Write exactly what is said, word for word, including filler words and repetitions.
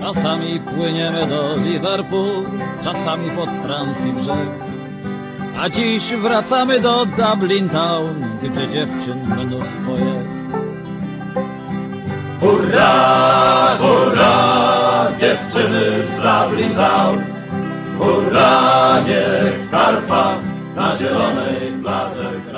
Czasami płyniemy do Liverpool, czasami pod Francji brzeg. A dziś wracamy do Dublin Town, gdzie dziewczyn mnóstwo jest. Hurra, hurra, dziewczyny z Dublin Town. Hurra, niech Karpa na zielonej plaży gra.